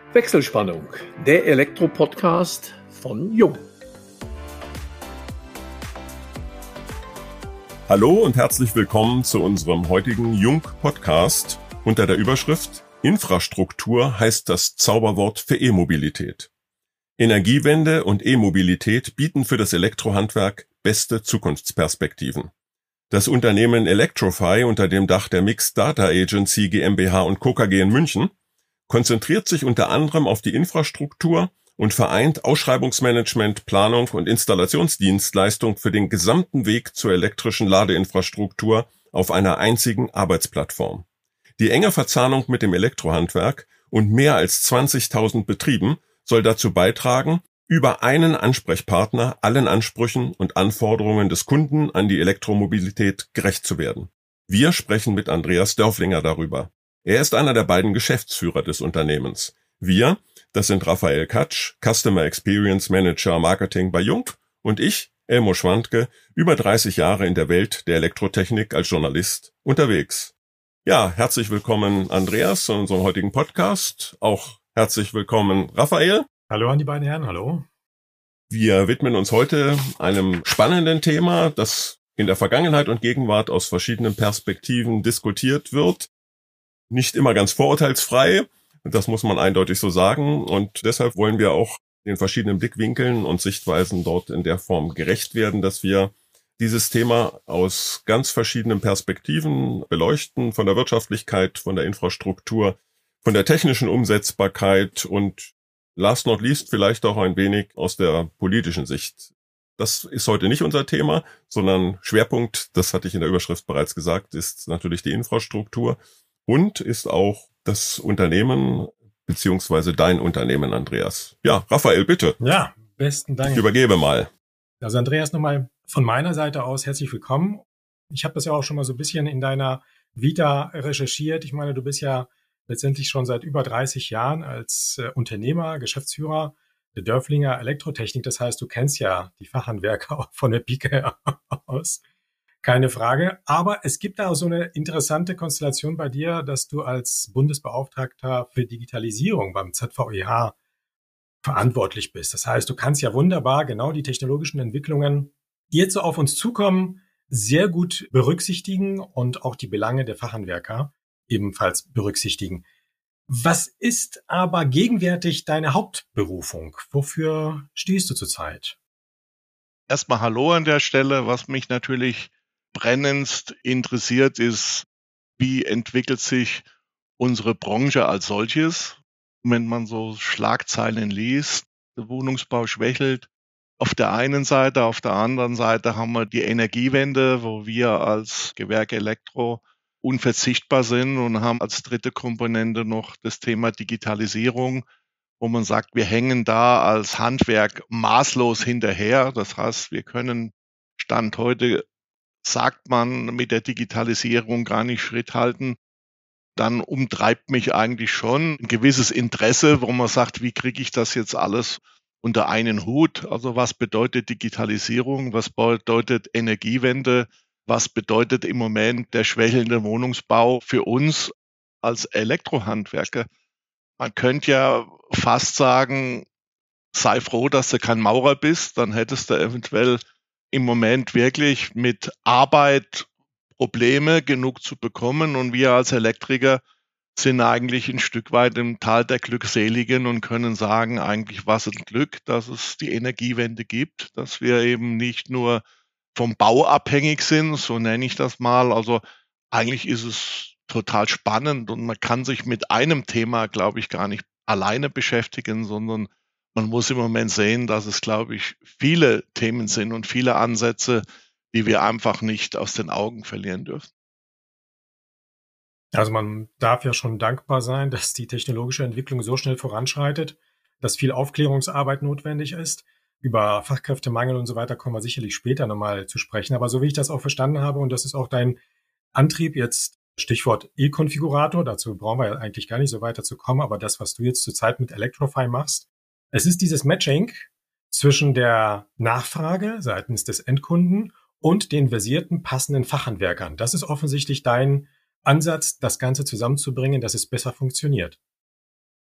Wechselspannung, der Elektro-Podcast von Jung. Hallo und herzlich willkommen zu unserem heutigen Jung-Podcast unter der Überschrift Infrastruktur heißt das Zauberwort für E-Mobilität. Energiewende und E-Mobilität bieten für das Elektrohandwerk beste Zukunftsperspektiven. Das Unternehmen Electrify unter dem Dach der Mixed Data Agency GmbH und Co. KG in München konzentriert sich unter anderem auf die Infrastruktur und vereint Ausschreibungsmanagement, Planung und Installationsdienstleistung für den gesamten Weg zur elektrischen Ladeinfrastruktur auf einer einzigen Arbeitsplattform. Die enge Verzahnung mit dem Elektrohandwerk und mehr als 20.000 Betrieben soll dazu beitragen, über einen Ansprechpartner allen Ansprüchen und Anforderungen des Kunden an die Elektromobilität gerecht zu werden. Wir sprechen mit Andreas Dörflinger darüber. Er ist einer der beiden Geschäftsführer des Unternehmens. Wir, das sind Raphael Katsch, Customer Experience Manager Marketing bei Jung, und ich, Elmo Schwandke, über 30 Jahre in der Welt der Elektrotechnik als Journalist unterwegs. Ja, herzlich willkommen Andreas zu unserem heutigen Podcast. Auch herzlich willkommen Raphael. Hallo an die beiden Herren, hallo. Wir widmen uns heute einem spannenden Thema, das in der Vergangenheit und Gegenwart aus verschiedenen Perspektiven diskutiert wird. Nicht immer ganz vorurteilsfrei, das muss man eindeutig so sagen. Und deshalb wollen wir auch den verschiedenen Blickwinkeln und Sichtweisen dort in der Form gerecht werden, dass wir dieses Thema aus ganz verschiedenen Perspektiven beleuchten, von der Wirtschaftlichkeit, von der Infrastruktur, von der technischen Umsetzbarkeit und last not least vielleicht auch ein wenig aus der politischen Sicht. Das ist heute nicht unser Thema, sondern Schwerpunkt, das hatte ich in der Überschrift bereits gesagt, ist natürlich die Infrastruktur und ist auch das Unternehmen beziehungsweise dein Unternehmen, Andreas. Ja, Raphael, bitte. Ja, besten Dank. Ich übergebe mal. Also Andreas, nochmal von meiner Seite aus herzlich willkommen. Ich habe das ja auch schon mal so ein bisschen in deiner Vita recherchiert. Ich meine, du bist ja letztendlich schon seit über 30 Jahren als Unternehmer, Geschäftsführer der Dörflinger Elektrotechnik. Das heißt, du kennst ja die Fachhandwerker von der Pike aus. Keine Frage. Aber es gibt da auch so eine interessante Konstellation bei dir, dass du als Bundesbeauftragter für Digitalisierung beim ZVEH verantwortlich bist. Das heißt, du kannst ja wunderbar genau die technologischen Entwicklungen, die jetzt so auf uns zukommen, sehr gut berücksichtigen und auch die Belange der Fachhandwerker ebenfalls berücksichtigen. Was ist aber gegenwärtig deine Hauptberufung? Wofür stehst du zurzeit? Erstmal Hallo an der Stelle. Was mich natürlich brennendst interessiert ist, wie entwickelt sich unsere Branche als solches? Wenn man so Schlagzeilen liest, der Wohnungsbau schwächelt. Auf der einen Seite, auf der anderen Seite haben wir die Energiewende, wo wir als Gewerk Elektro unverzichtbar sind und haben als dritte Komponente noch das Thema Digitalisierung, wo man sagt, wir hängen da als Handwerk maßlos hinterher. Das heißt, wir können Stand heute, sagt man, mit der Digitalisierung gar nicht Schritt halten. Dann umtreibt mich eigentlich schon ein gewisses Interesse, wo man sagt, wie kriege ich das jetzt alles unter einen Hut? Also was bedeutet Digitalisierung? Was bedeutet Energiewende? Was bedeutet im Moment der schwächelnde Wohnungsbau für uns als Elektrohandwerker? Man könnte ja fast sagen, sei froh, dass du kein Maurer bist, dann hättest du eventuell im Moment wirklich mit Arbeit Probleme genug zu bekommen. Und wir als Elektriker sind eigentlich ein Stück weit im Tal der Glückseligen und können sagen, eigentlich was ein Glück, dass es die Energiewende gibt, dass wir eben nicht nur vom Bau abhängig sind, so nenne ich das mal. Also eigentlich ist es total spannend und man kann sich mit einem Thema, glaube ich, gar nicht alleine beschäftigen, sondern man muss im Moment sehen, dass es, glaube ich, viele Themen sind und viele Ansätze, die wir einfach nicht aus den Augen verlieren dürfen. Also man darf ja schon dankbar sein, dass die technologische Entwicklung so schnell voranschreitet, dass viel Aufklärungsarbeit notwendig ist. Über Fachkräftemangel und so weiter kommen wir sicherlich später nochmal zu sprechen. Aber so wie ich das auch verstanden habe, und das ist auch dein Antrieb jetzt, Stichwort E-Konfigurator, dazu brauchen wir ja eigentlich gar nicht so weiter zu kommen, aber das, was du jetzt zurzeit mit Electrify machst, es ist dieses Matching zwischen der Nachfrage seitens des Endkunden und den versierten, passenden Fachhandwerkern. Das ist offensichtlich dein Ansatz, das Ganze zusammenzubringen, dass es besser funktioniert.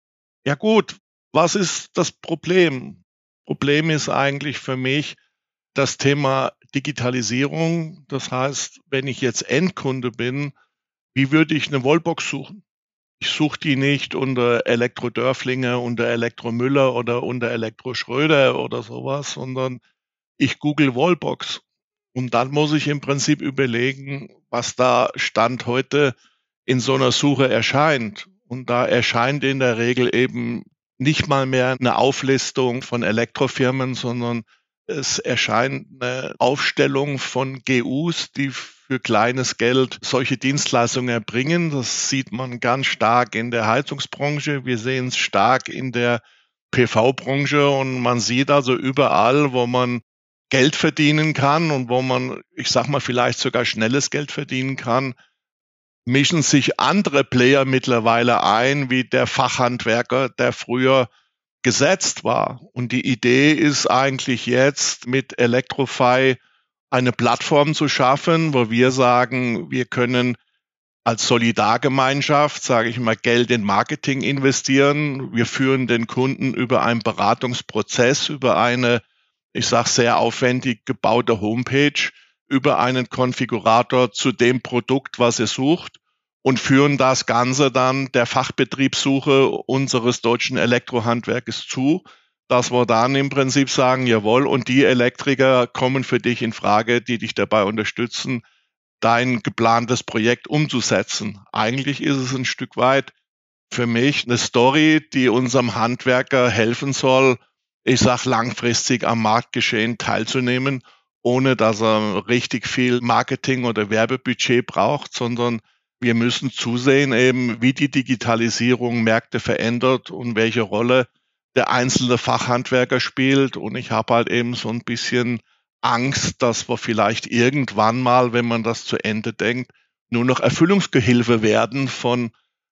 Ja gut, was ist das Problem? Problem ist eigentlich für mich das Thema Digitalisierung. Das heißt, wenn ich jetzt Endkunde bin, wie würde ich eine Wallbox suchen? Ich suche die nicht unter Elektro Dörflinger, unter Elektro Müller oder unter Elektro Schröder oder sowas, sondern ich google Wallbox. Und dann muss ich im Prinzip überlegen, was da Stand heute in so einer Suche erscheint. Und da erscheint in der Regel eben nicht mal mehr eine Auflistung von Elektrofirmen, sondern es erscheint eine Aufstellung von GUs, die für kleines Geld solche Dienstleistungen erbringen. Das sieht man ganz stark in der Heizungsbranche. Wir sehen es stark in der PV-Branche und man sieht also überall, wo man Geld verdienen kann und wo man, ich sag mal, vielleicht sogar schnelles Geld verdienen kann, mischen sich andere Player mittlerweile ein, wie der Fachhandwerker, der früher gesetzt war. Und die Idee ist eigentlich jetzt mit Electrify eine Plattform zu schaffen, wo wir sagen, wir können als Solidargemeinschaft, sage ich mal, Geld in Marketing investieren. Wir führen den Kunden über einen Beratungsprozess, über eine, ich sage, sehr aufwendig gebaute Homepage, über einen Konfigurator zu dem Produkt, was er sucht und führen das Ganze dann der Fachbetriebssuche unseres deutschen Elektrohandwerkes zu, dass wir dann im Prinzip sagen, jawohl, und die Elektriker kommen für dich in Frage, die dich dabei unterstützen, dein geplantes Projekt umzusetzen. Eigentlich ist es ein Stück weit für mich eine Story, die unserem Handwerker helfen soll, ich sag, langfristig am Marktgeschehen teilzunehmen, ohne dass er richtig viel Marketing- oder Werbebudget braucht, sondern wir müssen zusehen, eben wie die Digitalisierung Märkte verändert und welche Rolle der einzelne Fachhandwerker spielt. Und ich habe halt eben so ein bisschen Angst, dass wir vielleicht irgendwann mal, wenn man das zu Ende denkt, nur noch Erfüllungsgehilfe werden von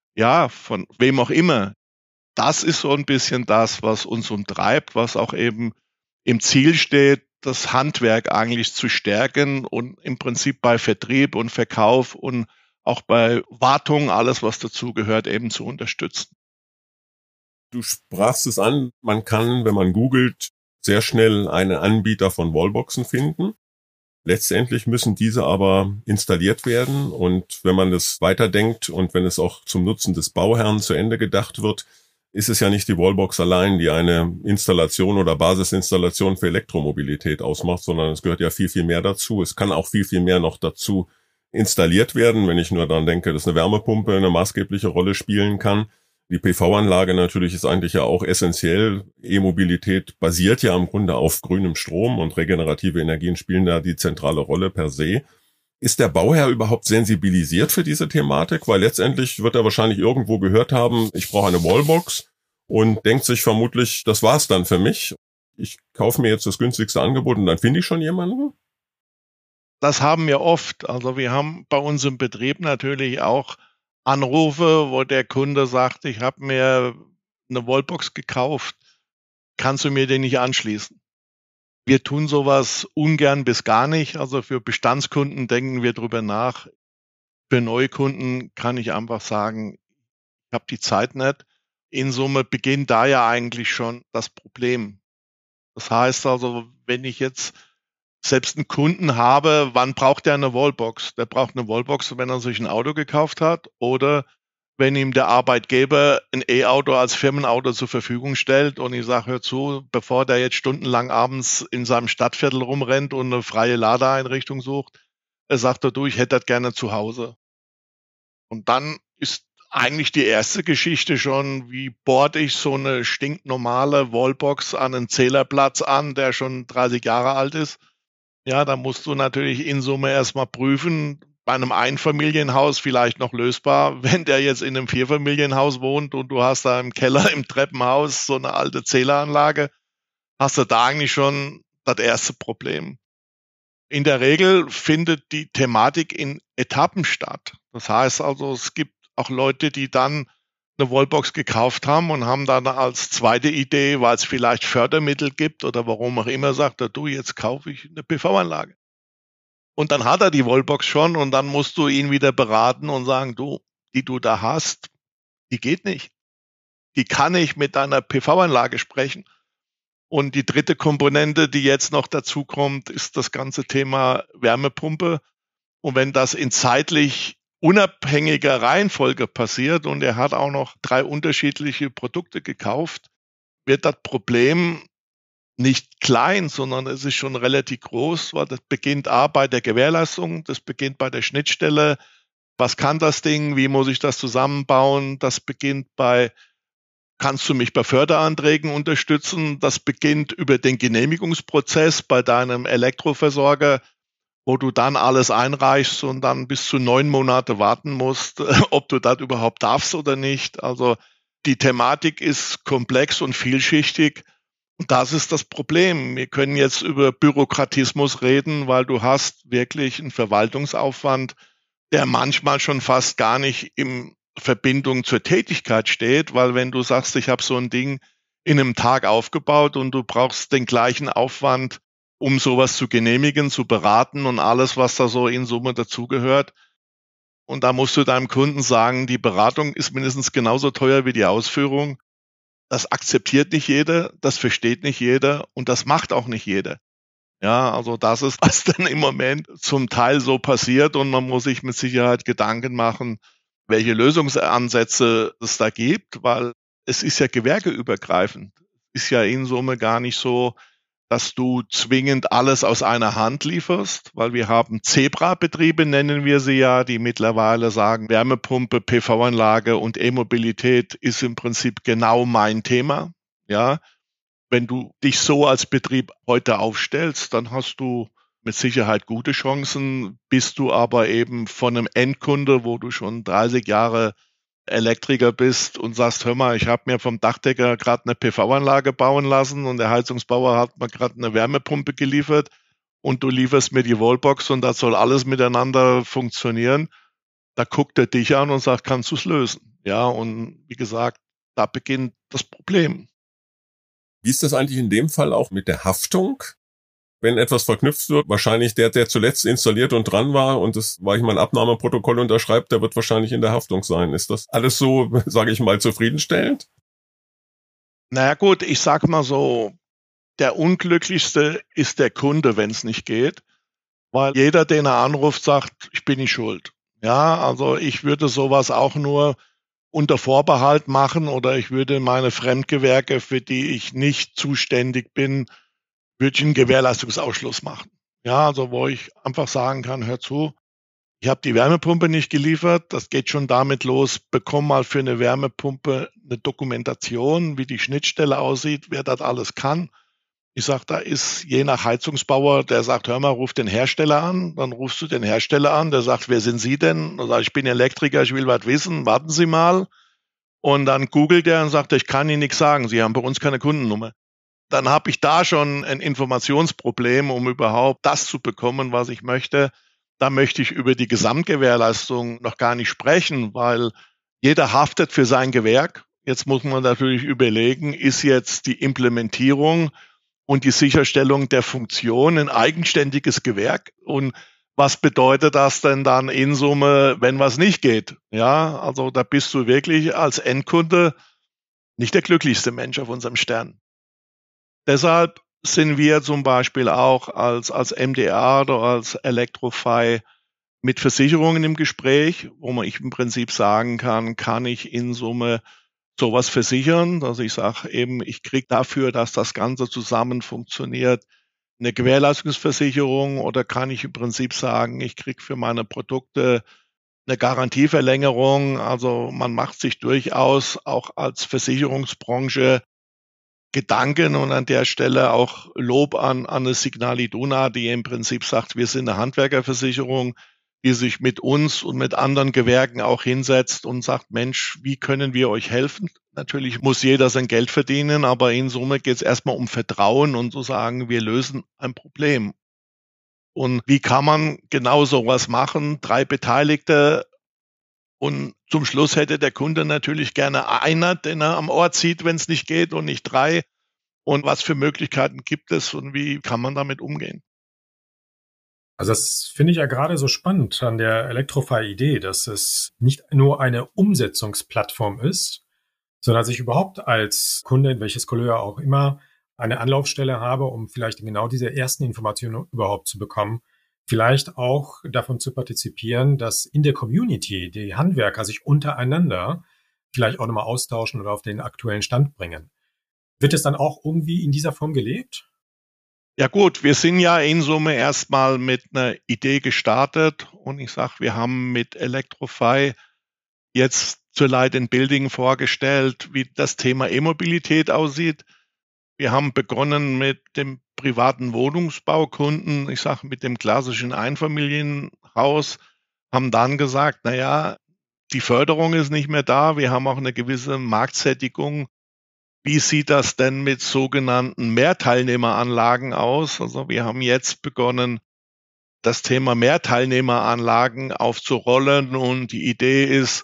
wem auch immer. Das ist so ein bisschen das, was uns umtreibt, was auch eben im Ziel steht, das Handwerk eigentlich zu stärken und im Prinzip bei Vertrieb und Verkauf und auch bei Wartung, alles was dazugehört, eben zu unterstützen. Du sprachst es an, man kann, wenn man googelt, sehr schnell einen Anbieter von Wallboxen finden. Letztendlich müssen diese aber installiert werden und wenn man das weiterdenkt und wenn es auch zum Nutzen des Bauherrn zu Ende gedacht wird, ist es ja nicht die Wallbox allein, die eine Installation oder Basisinstallation für Elektromobilität ausmacht, sondern es gehört ja viel, viel mehr dazu. Es kann auch viel, viel mehr noch dazu installiert werden, wenn ich nur daran denke, dass eine Wärmepumpe eine maßgebliche Rolle spielen kann. Die PV-Anlage natürlich ist eigentlich ja auch essentiell. E-Mobilität basiert ja im Grunde auf grünem Strom und regenerative Energien spielen da die zentrale Rolle per se. Ist der Bauherr überhaupt sensibilisiert für diese Thematik? Weil letztendlich wird er wahrscheinlich irgendwo gehört haben, ich brauche eine Wallbox und denkt sich vermutlich, das war's dann für mich. Ich kaufe mir jetzt das günstigste Angebot und dann finde ich schon jemanden. Das haben wir oft. Also wir haben bei uns im Betrieb natürlich auch Anrufe, wo der Kunde sagt, ich habe mir eine Wallbox gekauft, kannst du mir den nicht anschließen? Wir tun sowas ungern bis gar nicht. Also für Bestandskunden denken wir drüber nach. Für Neukunden kann ich einfach sagen, ich habe die Zeit nicht. In Summe beginnt da ja eigentlich schon das Problem. Das heißt also, wenn ich jetzt selbst einen Kunden habe, wann braucht der eine Wallbox? Der braucht eine Wallbox, wenn er sich ein Auto gekauft hat oder wenn ihm der Arbeitgeber ein E-Auto als Firmenauto zur Verfügung stellt und ich sage, hör zu, bevor der jetzt stundenlang abends in seinem Stadtviertel rumrennt und eine freie Ladeeinrichtung sucht, sagt er, du, ich hätte das gerne zu Hause. Und dann ist eigentlich die erste Geschichte schon, wie bohrt ich so eine stinknormale Wallbox an einen Zählerplatz an, der schon 30 Jahre alt ist. Ja, da musst du natürlich in Summe erstmal prüfen, bei einem Einfamilienhaus vielleicht noch lösbar. Wenn der jetzt in einem Vierfamilienhaus wohnt und du hast da im Keller, im Treppenhaus so eine alte Zähleranlage, hast du da eigentlich schon das erste Problem. In der Regel findet die Thematik in Etappen statt. Das heißt also, es gibt auch Leute, die dann eine Wallbox gekauft haben und haben dann als zweite Idee, weil es vielleicht Fördermittel gibt oder warum auch immer, sagt er, du, jetzt kaufe ich eine PV-Anlage. Und dann hat er die Wallbox schon und dann musst du ihn wieder beraten und sagen, du, die du da hast, die geht nicht. wie kann ich mit einer PV-Anlage sprechen? Und die dritte Komponente, die jetzt noch dazu kommt, ist das ganze Thema Wärmepumpe. Und wenn das in zeitlich unabhängiger Reihenfolge passiert und er hat auch noch 3 unterschiedliche Produkte gekauft, wird das Problem nicht klein, sondern es ist schon relativ groß, weil das beginnt bei der Gewährleistung, das beginnt bei der Schnittstelle. Was kann das Ding? Wie muss ich das zusammenbauen? Das beginnt kannst du mich bei Förderanträgen unterstützen? Das beginnt über den Genehmigungsprozess bei deinem Elektroversorger, wo du dann alles einreichst und dann bis zu 9 Monate warten musst, ob du das überhaupt darfst oder nicht. Also die Thematik ist komplex und vielschichtig. Und das ist das Problem. Wir können jetzt über Bürokratismus reden, weil du hast wirklich einen Verwaltungsaufwand, der manchmal schon fast gar nicht in Verbindung zur Tätigkeit steht, weil wenn du sagst, ich habe so ein Ding in einem Tag aufgebaut und du brauchst den gleichen Aufwand, um sowas zu genehmigen, zu beraten und alles, was da so in Summe dazugehört. Und da musst du deinem Kunden sagen, die Beratung ist mindestens genauso teuer wie die Ausführung. Das akzeptiert nicht jeder, das versteht nicht jeder und das macht auch nicht jeder. Ja, also das ist, was dann im Moment zum Teil so passiert und man muss sich mit Sicherheit Gedanken machen, welche Lösungsansätze es da gibt, weil es ist ja gewerkeübergreifend. Ist ja in Summe gar nicht so, dass du zwingend alles aus einer Hand lieferst, weil wir haben Zebra-Betriebe, nennen wir sie ja, die mittlerweile sagen, Wärmepumpe, PV-Anlage und E-Mobilität ist im Prinzip genau mein Thema. Ja, wenn du dich so als Betrieb heute aufstellst, dann hast du mit Sicherheit gute Chancen. Bist du aber eben von einem Endkunde, wo du schon 30 Jahre Elektriker bist und sagst, hör mal, ich habe mir vom Dachdecker gerade eine PV-Anlage bauen lassen und der Heizungsbauer hat mir gerade eine Wärmepumpe geliefert und du lieferst mir die Wallbox und das soll alles miteinander funktionieren, da guckt er dich an und sagt, kannst du es lösen? Ja, und wie gesagt, da beginnt das Problem. Wie ist das eigentlich in dem Fall auch mit der Haftung? Wenn etwas verknüpft wird, wahrscheinlich der zuletzt installiert und dran war und das, weil ich mein Abnahmeprotokoll unterschreibt, der wird wahrscheinlich in der Haftung sein. Ist das alles so, sage ich mal, zufriedenstellend? Naja gut, ich sage mal so, der Unglücklichste ist der Kunde, wenn es nicht geht, weil jeder, den er anruft, sagt, ich bin nicht schuld. Ja, also ich würde sowas auch nur unter Vorbehalt machen oder ich würde meine Fremdgewerke, für die ich nicht zuständig bin, würde ich einen Gewährleistungsausschluss machen. Ja, also wo ich einfach sagen kann, hör zu, ich habe die Wärmepumpe nicht geliefert. Das geht schon damit los, bekomm mal für eine Wärmepumpe eine Dokumentation, wie die Schnittstelle aussieht, wer das alles kann. Ich sage, da ist je nach Heizungsbauer, der sagt, hör mal, ruf den Hersteller an. Dann rufst du den Hersteller an, der sagt, wer sind Sie denn? Dann sage ich, bin Elektriker, ich will was wissen, warten Sie mal. Und dann googelt er und sagt, ich kann Ihnen nichts sagen, Sie haben bei uns keine Kundennummer. Dann habe ich da schon ein Informationsproblem, um überhaupt das zu bekommen, was ich möchte. Da möchte ich über die Gesamtgewährleistung noch gar nicht sprechen, weil jeder haftet für sein Gewerk. Jetzt muss man natürlich überlegen, ist jetzt die Implementierung und die Sicherstellung der Funktion ein eigenständiges Gewerk? Und was bedeutet das denn dann in Summe, wenn was nicht geht? Ja, also da bist du wirklich als Endkunde nicht der glücklichste Mensch auf unserem Stern. Deshalb sind wir zum Beispiel auch als MDA oder als Electrofy mit Versicherungen im Gespräch, wo ich im Prinzip sagen kann ich in Summe sowas versichern, dass ich sage eben, ich kriege dafür, dass das Ganze zusammen funktioniert, eine Gewährleistungsversicherung oder kann ich im Prinzip sagen, ich kriege für meine Produkte eine Garantieverlängerung. Also man macht sich durchaus auch als Versicherungsbranche Gedanken und an der Stelle auch Lob an eine Signal Iduna, die im Prinzip sagt, wir sind eine Handwerkerversicherung, die sich mit uns und mit anderen Gewerken auch hinsetzt und sagt, Mensch, wie können wir euch helfen? Natürlich muss jeder sein Geld verdienen, aber in Summe geht es erstmal um Vertrauen und zu sagen, wir lösen ein Problem. Und wie kann man genau sowas machen? 3 Beteiligte und zum Schluss hätte der Kunde natürlich gerne einer, den er am Ort sieht, wenn es nicht geht und nicht 3. Und was für Möglichkeiten gibt es und wie kann man damit umgehen? Also das finde ich ja gerade so spannend an der Electrofy-Idee, dass es nicht nur eine Umsetzungsplattform ist, sondern dass ich überhaupt als Kunde, in welches Couleur auch immer, eine Anlaufstelle habe, um vielleicht genau diese ersten Informationen überhaupt zu bekommen. Vielleicht auch davon zu partizipieren, dass in der Community die Handwerker sich untereinander vielleicht auch nochmal austauschen oder auf den aktuellen Stand bringen. Wird es dann auch irgendwie in dieser Form gelebt? Ja gut, wir sind ja in Summe erstmal mit einer Idee gestartet und ich sage, wir haben mit Electrofy jetzt zur Light & Building vorgestellt, wie das Thema E-Mobilität aussieht. Wir haben begonnen mit dem privaten Wohnungsbaukunden, ich sage mit dem klassischen Einfamilienhaus, haben dann gesagt, naja, die Förderung ist nicht mehr da, wir haben auch eine gewisse Marktsättigung. Wie sieht das denn mit sogenannten Mehrteilnehmeranlagen aus? Also wir haben jetzt begonnen, das Thema Mehrteilnehmeranlagen aufzurollen und die Idee ist,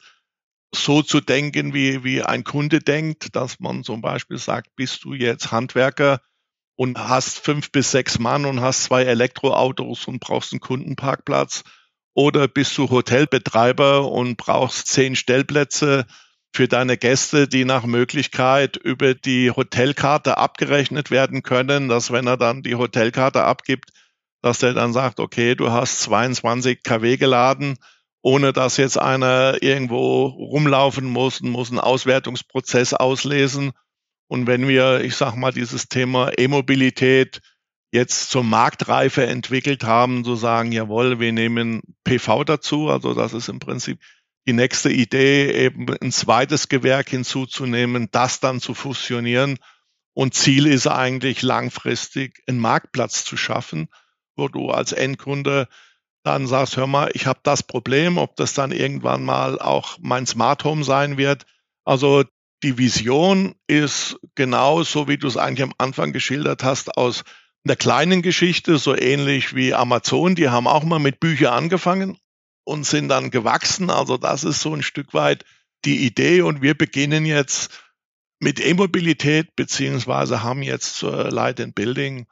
so zu denken, wie ein Kunde denkt, dass man zum Beispiel sagt, bist du jetzt Handwerker und hast 5 bis 6 Mann und hast 2 Elektroautos und brauchst einen Kundenparkplatz, oder bist du Hotelbetreiber und brauchst 10 Stellplätze für deine Gäste, die nach Möglichkeit über die Hotelkarte abgerechnet werden können, dass wenn er dann die Hotelkarte abgibt, dass der dann sagt, okay, du hast 22 kW geladen, ohne dass jetzt einer irgendwo rumlaufen muss und muss einen Auswertungsprozess auslesen. Und wenn wir, ich sag mal, dieses Thema E-Mobilität jetzt zur Marktreife entwickelt haben, zu sagen, jawohl, wir nehmen PV dazu, also das ist im Prinzip die nächste Idee, eben ein zweites Gewerk hinzuzunehmen, das dann zu fusionieren. Und Ziel ist eigentlich langfristig einen Marktplatz zu schaffen, wo du als Endkunde dann sagst, hör mal, ich habe das Problem, ob das dann irgendwann mal auch mein Smart Home sein wird. Also die Vision ist genau so, wie du es eigentlich am Anfang geschildert hast, aus einer kleinen Geschichte, so ähnlich wie Amazon. Die haben auch mal mit Büchern angefangen und sind dann gewachsen. Also das ist so ein Stück weit die Idee. Und wir beginnen jetzt mit E-Mobilität, beziehungsweise haben jetzt zur Light & Building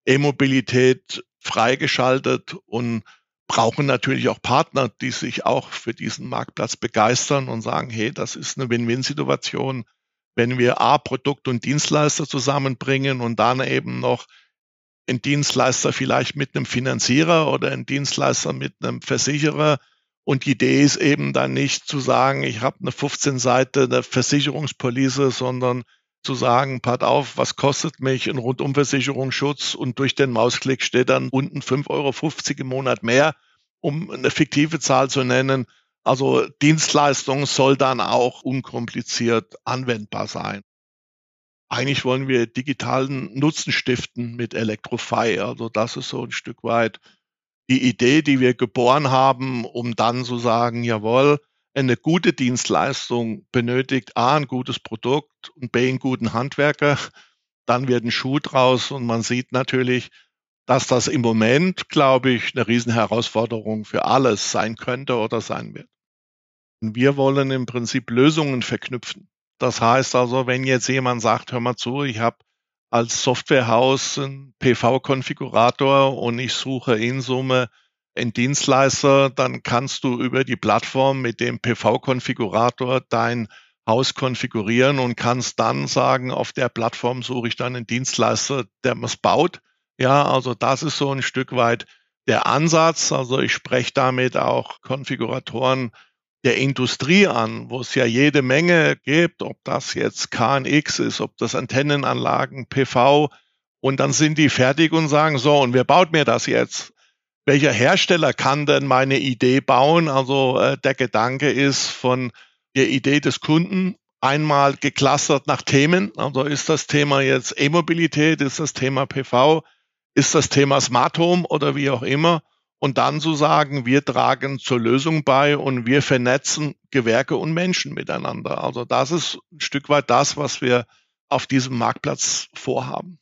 E-Mobilität freigeschaltet und brauchen natürlich auch Partner, die sich auch für diesen Marktplatz begeistern und sagen, hey, das ist eine Win-Win-Situation, wenn wir Produkt und Dienstleister zusammenbringen und dann eben noch einen Dienstleister vielleicht mit einem Finanzierer oder einen Dienstleister mit einem Versicherer. Und die Idee ist eben dann nicht zu sagen, ich habe eine 15 Seiten eine Versicherungspolice, sondern zu sagen, pass auf, was kostet mich ein Rundumversicherungsschutz, und durch den Mausklick steht dann unten 5,50 € im Monat mehr, um eine fiktive Zahl zu nennen. Also Dienstleistung soll dann auch unkompliziert anwendbar sein. Eigentlich wollen wir digitalen Nutzen stiften mit Electrofy. Also das ist so ein Stück weit die Idee, die wir geboren haben, um dann zu sagen, jawohl, eine gute Dienstleistung benötigt A, ein gutes Produkt und B, einen guten Handwerker. Dann wird ein Schuh draus und man sieht natürlich, dass das im Moment, glaube ich, eine Riesenherausforderung für alles sein könnte oder sein wird. Und wir wollen im Prinzip Lösungen verknüpfen. Das heißt also, wenn jetzt jemand sagt, hör mal zu, ich habe als Softwarehaus einen PV-Konfigurator und ich suche in Summe einen Dienstleister, dann kannst du über die Plattform mit dem PV-Konfigurator dein Haus konfigurieren und kannst dann sagen, auf der Plattform suche ich dann einen Dienstleister, der es baut. Ja, also das ist so ein Stück weit der Ansatz. Also ich spreche damit auch Konfiguratoren der Industrie an, wo es ja jede Menge gibt, ob das jetzt KNX ist, ob das Antennenanlagen, PV, und dann sind die fertig und sagen, so, und wer baut mir das jetzt? Welcher Hersteller kann denn meine Idee bauen? Also der Gedanke ist von der Idee des Kunden einmal geclustert nach Themen. Also ist das Thema jetzt E-Mobilität, ist das Thema PV, ist das Thema Smart Home oder wie auch immer? Und dann zu sagen, wir tragen zur Lösung bei und wir vernetzen Gewerke und Menschen miteinander. Also das ist ein Stück weit das, was wir auf diesem Marktplatz vorhaben.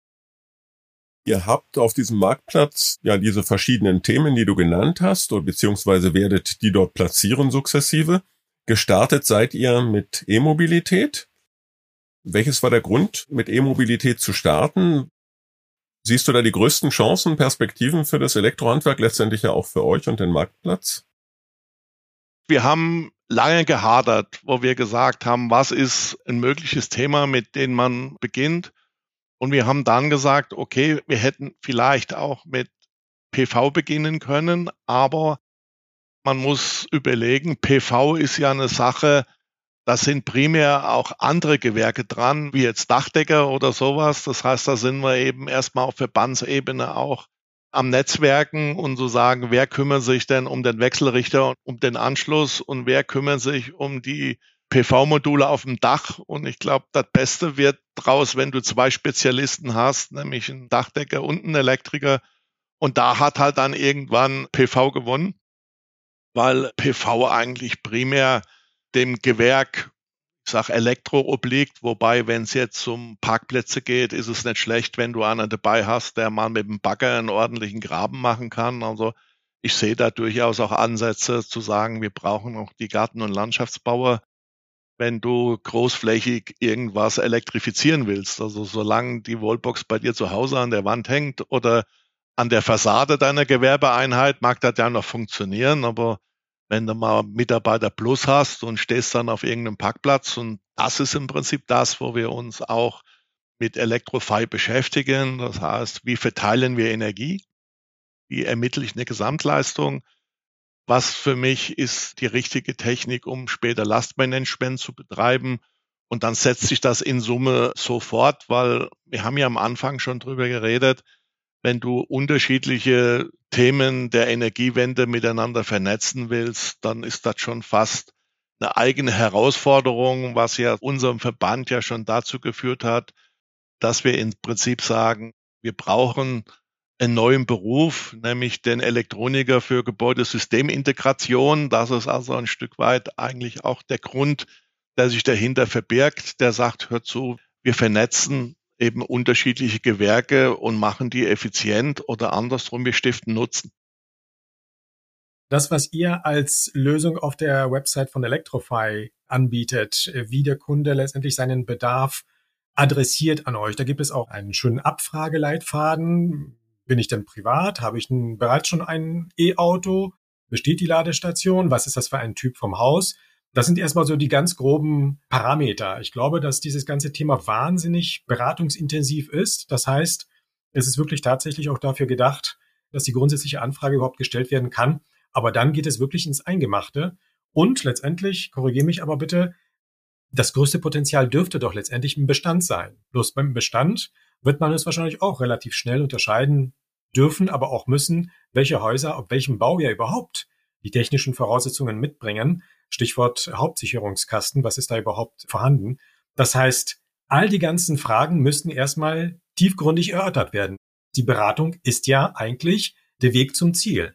Ihr habt auf diesem Marktplatz ja diese verschiedenen Themen, die du genannt hast, oder beziehungsweise werdet die dort platzieren sukzessive. Gestartet seid ihr mit E-Mobilität. Welches war der Grund, mit E-Mobilität zu starten? Siehst du da die größten Chancen, Perspektiven für das Elektrohandwerk, letztendlich ja auch für euch und den Marktplatz? Wir haben lange gehadert, wo wir gesagt haben, was ist ein mögliches Thema, mit dem man beginnt. Und wir haben dann gesagt, okay, wir hätten vielleicht auch mit PV beginnen können, aber man muss überlegen, PV ist ja eine Sache, da sind primär auch andere Gewerke dran, wie jetzt Dachdecker oder sowas. Das heißt, da sind wir eben erstmal auf Verbandsebene auch am Netzwerken und so sagen, wer kümmert sich denn um den Wechselrichter und um den Anschluss und wer kümmert sich um die PV-Module auf dem Dach. Und ich glaube, das Beste wird draus, wenn du zwei Spezialisten hast, nämlich einen Dachdecker und einen Elektriker. Und da hat halt dann irgendwann PV gewonnen, weil PV eigentlich primär dem Gewerk, ich sag Elektro obliegt, wobei, wenn es jetzt um Parkplätze geht, ist es nicht schlecht, wenn du einen dabei hast, der mal mit dem Bagger einen ordentlichen Graben machen kann. Also ich sehe da durchaus auch Ansätze zu sagen, wir brauchen auch die Garten- und Landschaftsbauer, wenn du großflächig irgendwas elektrifizieren willst. Also solange die Wallbox bei dir zu Hause an der Wand hängt oder an der Fassade deiner Gewerbeeinheit, mag das ja noch funktionieren, aber wenn du mal Mitarbeiter Plus hast und stehst dann auf irgendeinem Parkplatz, und das ist im Prinzip das, wo wir uns auch mit Electrify beschäftigen. Das heißt, wie verteilen wir Energie? Wie ermittle ich eine Gesamtleistung? Was für mich ist die richtige Technik, um später Lastmanagement zu betreiben? Und dann setzt sich das in Summe sofort, weil wir haben ja am Anfang schon drüber geredet, wenn du unterschiedliche Themen der Energiewende miteinander vernetzen willst, dann ist das schon fast eine eigene Herausforderung, was ja unserem Verband ja schon dazu geführt hat, dass wir im Prinzip sagen, wir brauchen einen neuen Beruf, nämlich den Elektroniker für Gebäudesystemintegration. Das ist also ein Stück weit eigentlich auch der Grund, der sich dahinter verbirgt, der sagt, hör zu, wir vernetzen eben unterschiedliche Gewerke und machen die effizient oder andersrum, wir stiften Nutzen. Das, was ihr als Lösung auf der Website von Electrify anbietet, wie der Kunde letztendlich seinen Bedarf adressiert an euch. Da gibt es auch einen schönen Abfrageleitfaden. Bin ich denn privat? Habe ich bereits schon ein E-Auto? Besteht die Ladestation? Was ist das für ein Typ vom Haus? Das sind erstmal so die ganz groben Parameter. Ich glaube, dass dieses ganze Thema wahnsinnig beratungsintensiv ist. Das heißt, es ist wirklich tatsächlich auch dafür gedacht, dass die grundsätzliche Anfrage überhaupt gestellt werden kann. Aber dann geht es wirklich ins Eingemachte. Und letztendlich, korrigiere mich aber bitte, das größte Potenzial dürfte doch letztendlich im Bestand sein. Bloß beim Bestand wird man es wahrscheinlich auch relativ schnell unterscheiden dürfen, aber auch müssen, welche Häuser auf welchem Baujahr überhaupt die technischen Voraussetzungen mitbringen. Stichwort Hauptsicherungskasten, was ist da überhaupt vorhanden? Das heißt, all die ganzen Fragen müssten erstmal tiefgründig erörtert werden. Die Beratung ist ja eigentlich der Weg zum Ziel.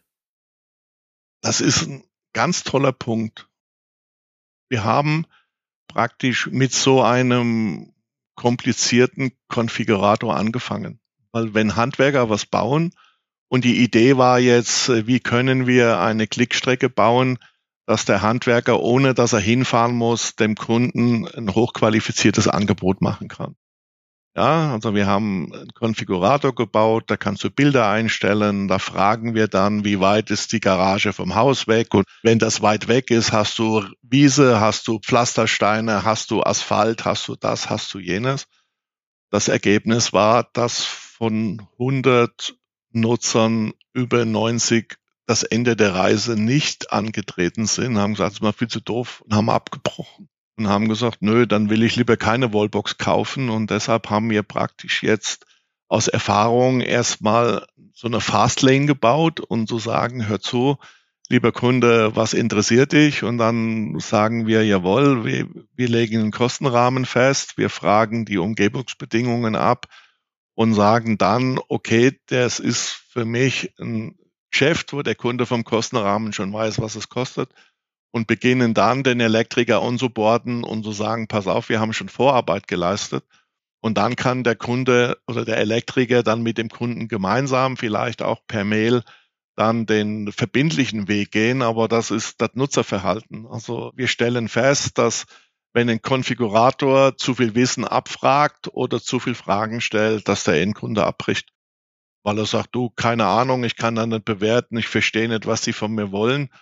Das ist ein ganz toller Punkt. Wir haben praktisch mit so einem komplizierten Konfigurator angefangen. Weil wenn Handwerker was bauen und die Idee war jetzt, wie können wir eine Klickstrecke bauen, dass der Handwerker, ohne dass er hinfahren muss, dem Kunden ein hochqualifiziertes Angebot machen kann. Ja, also wir haben einen Konfigurator gebaut, da kannst du Bilder einstellen, da fragen wir dann, wie weit ist die Garage vom Haus weg, und wenn das weit weg ist, hast du Wiese, hast du Pflastersteine, hast du Asphalt, hast du das, hast du jenes. Das Ergebnis war, dass von 100 Nutzern über 90 das Ende der Reise nicht angetreten sind, haben gesagt, das ist mal viel zu doof, und haben abgebrochen und haben gesagt, nö, dann will ich lieber keine Wallbox kaufen. Und deshalb haben wir praktisch jetzt aus Erfahrung erstmal so eine Fastlane gebaut und so sagen, hör zu, lieber Kunde, was interessiert dich? Und dann sagen wir, jawohl, wir legen einen Kostenrahmen fest, wir fragen die Umgebungsbedingungen ab und sagen dann, okay, das ist für mich ein Geschäft, wo der Kunde vom Kostenrahmen schon weiß, was es kostet, und beginnen dann den Elektriker onzuboarden und zu sagen, pass auf, wir haben schon Vorarbeit geleistet. Und dann kann der Kunde oder der Elektriker dann mit dem Kunden gemeinsam, vielleicht auch per Mail, dann den verbindlichen Weg gehen. Aber das ist das Nutzerverhalten. Also wir stellen fest, dass wenn ein Konfigurator zu viel Wissen abfragt oder zu viel Fragen stellt, dass der Endkunde abbricht. Weil er sagt, du, keine Ahnung, ich kann da nicht bewerten, ich verstehe nicht, was sie von mir wollen.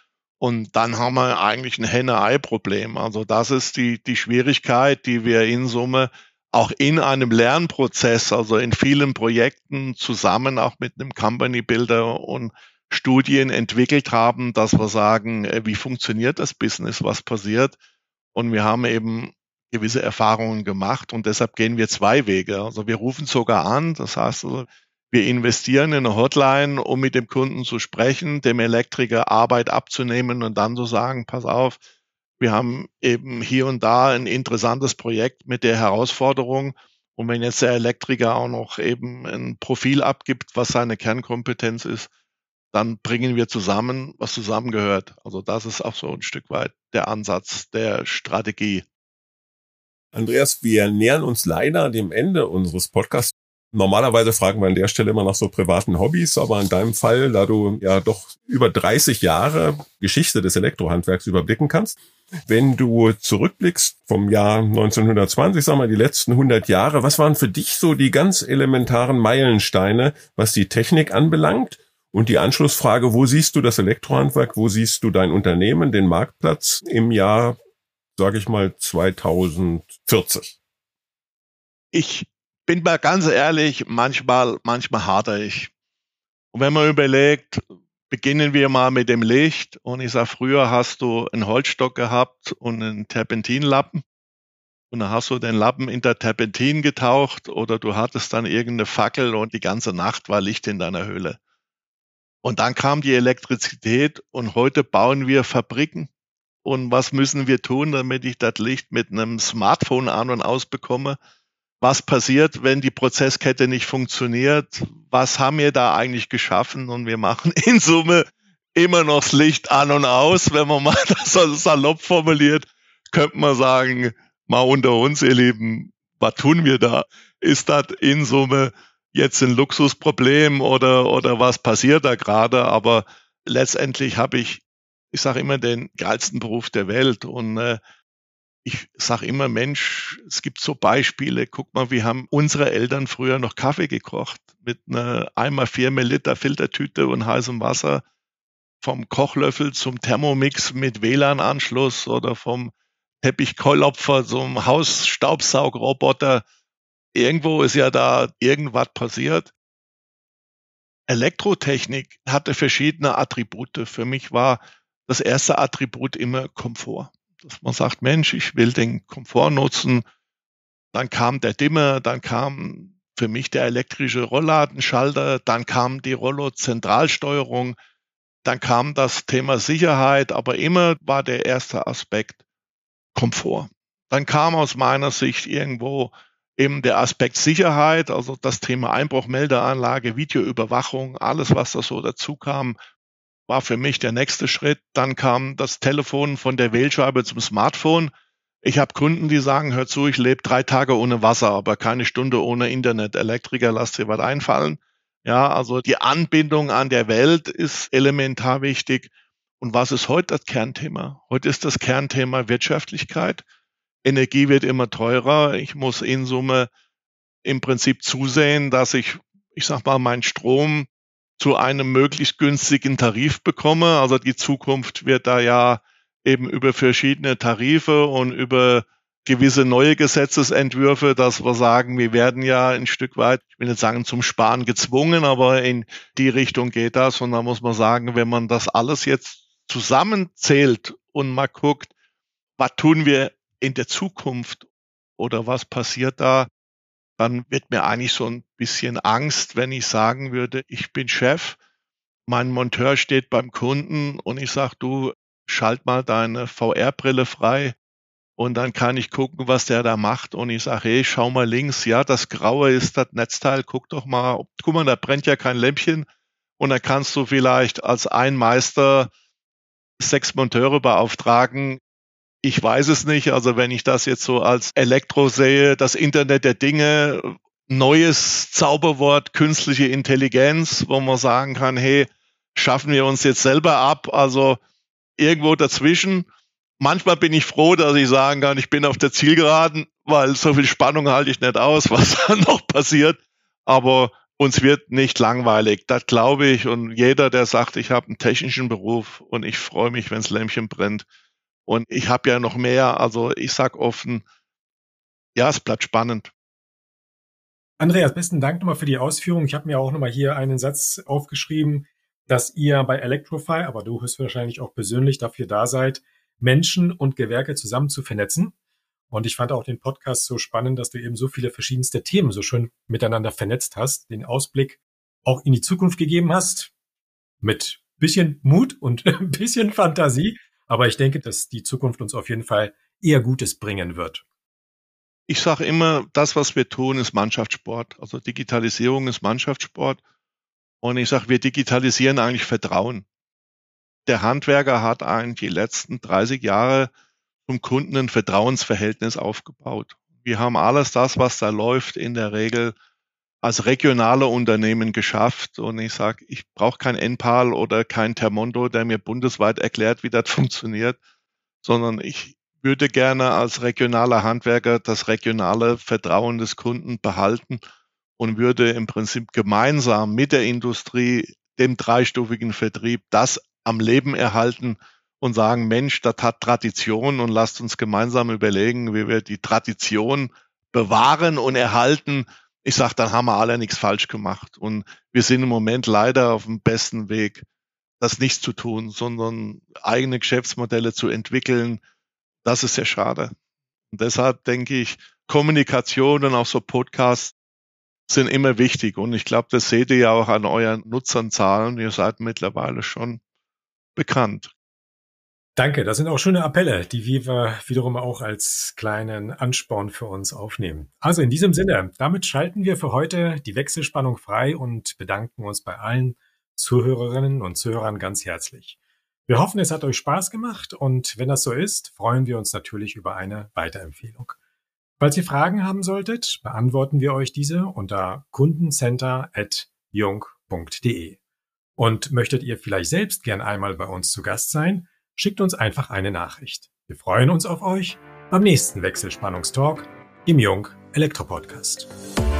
Und dann haben wir eigentlich ein Henne-Ei-Problem. Also das ist die Schwierigkeit, die wir in Summe auch in einem Lernprozess, also in vielen Projekten zusammen auch mit einem Company Builder und Studien entwickelt haben, dass wir sagen, wie funktioniert das Business, was passiert? Und wir haben eben gewisse Erfahrungen gemacht und deshalb gehen wir zwei Wege. Also wir rufen sogar an, das heißt, wir investieren in eine Hotline, um mit dem Kunden zu sprechen, dem Elektriker Arbeit abzunehmen und dann zu sagen, pass auf, wir haben eben hier und da ein interessantes Projekt mit der Herausforderung. Und wenn jetzt der Elektriker auch noch eben ein Profil abgibt, was seine Kernkompetenz ist, dann bringen wir zusammen, was zusammengehört. Also das ist auch so ein Stück weit der Ansatz der Strategie. Andreas, wir nähern uns leider dem Ende unseres Podcasts. Normalerweise fragen wir an der Stelle immer nach so privaten Hobbys, aber in deinem Fall, da du ja doch über 30 Jahre Geschichte des Elektrohandwerks überblicken kannst, wenn du zurückblickst vom Jahr 1920, sagen wir die letzten 100 Jahre, was waren für dich so die ganz elementaren Meilensteine, was die Technik anbelangt? Und die Anschlussfrage, wo siehst du das Elektrohandwerk, wo siehst du dein Unternehmen, den Marktplatz im Jahr, sage ich mal, 2040? Ich bin mal ganz ehrlich, manchmal hadere ich. Und wenn man überlegt, beginnen wir mal mit dem Licht. Und ich sage, früher hast du einen Holzstock gehabt und einen Terpentinlappen. Und dann hast du den Lappen in der Terpentin getaucht oder du hattest dann irgendeine Fackel und die ganze Nacht war Licht in deiner Höhle. Und dann kam die Elektrizität und heute bauen wir Fabriken. Und was müssen wir tun, damit ich das Licht mit einem Smartphone an- und ausbekomme? Was passiert, wenn die Prozesskette nicht funktioniert? Was haben wir da eigentlich geschaffen? Und wir machen in Summe immer noch das Licht an und aus. Wenn man mal das so salopp formuliert, könnte man sagen, mal unter uns, ihr Lieben, was tun wir da? Ist das in Summe jetzt ein Luxusproblem oder was passiert da gerade? Aber letztendlich habe ich sage immer, den geilsten Beruf der Welt. Und ich sage immer, Mensch, es gibt so Beispiele. Guck mal, wir haben unsere Eltern früher noch Kaffee gekocht mit einer 1x4 Milliliter Filtertüte und heißem Wasser, vom Kochlöffel zum Thermomix mit WLAN-Anschluss oder vom Teppichkeulopfer zum Hausstaubsaugroboter. Irgendwo ist ja da irgendwas passiert. Elektrotechnik hatte verschiedene Attribute. Für mich war das erste Attribut immer Komfort. Dass man sagt, Mensch, ich will den Komfort nutzen. Dann kam der Dimmer, dann kam für mich der elektrische Rollladenschalter, dann kam die Rollo-Zentralsteuerung, dann kam das Thema Sicherheit, aber immer war der erste Aspekt Komfort. Dann kam aus meiner Sicht irgendwo eben der Aspekt Sicherheit, also das Thema Einbruchmeldeanlage, Videoüberwachung, alles, was da so dazu kam, war für mich der nächste Schritt. Dann kam das Telefon von der Wählscheibe zum Smartphone. Ich habe Kunden, die sagen, hör zu, ich lebe 3 Tage ohne Wasser, aber keine Stunde ohne Internet. Elektriker, lass dir was einfallen. Ja, also die Anbindung an der Welt ist elementar wichtig. Und was ist heute das Kernthema? Heute ist das Kernthema Wirtschaftlichkeit. Energie wird immer teurer. Ich muss in Summe im Prinzip zusehen, dass ich sag mal, meinen Strom zu einem möglichst günstigen Tarif bekomme. Also die Zukunft wird da ja eben über verschiedene Tarife und über gewisse neue Gesetzesentwürfe, dass wir sagen, wir werden ja ein Stück weit, ich will nicht sagen zum Sparen gezwungen, aber in die Richtung geht das. Und da muss man sagen, wenn man das alles jetzt zusammenzählt und mal guckt, was tun wir in der Zukunft oder was passiert da, dann wird mir eigentlich so ein bisschen Angst, wenn ich sagen würde, ich bin Chef, mein Monteur steht beim Kunden und ich sage, du, schalt mal deine VR-Brille frei und dann kann ich gucken, was der da macht. Und ich sage, hey, schau mal links, ja, das Graue ist das Netzteil, guck mal, da brennt ja kein Lämpchen. Und dann kannst du vielleicht als ein Meister 6 Monteure beauftragen. Ich weiß es nicht, also wenn ich das jetzt so als Elektro sehe, das Internet der Dinge, neues Zauberwort, künstliche Intelligenz, wo man sagen kann, hey, schaffen wir uns jetzt selber ab, also irgendwo dazwischen. Manchmal bin ich froh, dass ich sagen kann, ich bin auf der Zielgeraden, weil so viel Spannung halte ich nicht aus, was da noch passiert. Aber uns wird nicht langweilig, das glaube ich. Und jeder, der sagt, ich habe einen technischen Beruf und ich freue mich, wenn das Lämpchen brennt. Und ich habe ja noch mehr, also ich sage offen, ja, es bleibt spannend. Andreas, besten Dank nochmal für die Ausführung. Ich habe mir auch nochmal hier einen Satz aufgeschrieben, dass ihr bei Electrify, aber du höchstwahrscheinlich auch persönlich dafür da seid, Menschen und Gewerke zusammen zu vernetzen. Und ich fand auch den Podcast so spannend, dass du eben so viele verschiedenste Themen so schön miteinander vernetzt hast, den Ausblick auch in die Zukunft gegeben hast, mit bisschen Mut und ein bisschen Fantasie. Aber ich denke, dass die Zukunft uns auf jeden Fall eher Gutes bringen wird. Ich sage immer, das, was wir tun, ist Mannschaftssport. Also Digitalisierung ist Mannschaftssport. Und ich sage, wir digitalisieren eigentlich Vertrauen. Der Handwerker hat eigentlich die letzten 30 Jahre zum Kunden ein Vertrauensverhältnis aufgebaut. Wir haben alles das, was da läuft, in der Regel als regionale Unternehmen geschafft. Und ich sage, ich brauche kein Enpal oder kein Termondo, der mir bundesweit erklärt, wie das funktioniert, sondern ich würde gerne als regionaler Handwerker das regionale Vertrauen des Kunden behalten und würde im Prinzip gemeinsam mit der Industrie, dem dreistufigen Vertrieb, das am Leben erhalten und sagen, Mensch, das hat Tradition und lasst uns gemeinsam überlegen, wie wir die Tradition bewahren und erhalten. Ich sage, dann haben wir alle nichts falsch gemacht. Und wir sind im Moment leider auf dem besten Weg, das nicht zu tun, sondern eigene Geschäftsmodelle zu entwickeln. Das ist sehr schade. Und deshalb denke ich, Kommunikation und auch so Podcasts sind immer wichtig. Und ich glaube, das seht ihr ja auch an euren Nutzernzahlen. Ihr seid mittlerweile schon bekannt. Danke, das sind auch schöne Appelle, die wir wiederum auch als kleinen Ansporn für uns aufnehmen. Also in diesem Sinne, damit schalten wir für heute die Wechselspannung frei und bedanken uns bei allen Zuhörerinnen und Zuhörern ganz herzlich. Wir hoffen, es hat euch Spaß gemacht und wenn das so ist, freuen wir uns natürlich über eine Weiterempfehlung. Falls ihr Fragen haben solltet, beantworten wir euch diese unter kundencenter@jung.de. Und möchtet ihr vielleicht selbst gern einmal bei uns zu Gast sein, schickt uns einfach eine Nachricht. Wir freuen uns auf euch beim nächsten Wechselspannungstalk im Jung Elektro Podcast.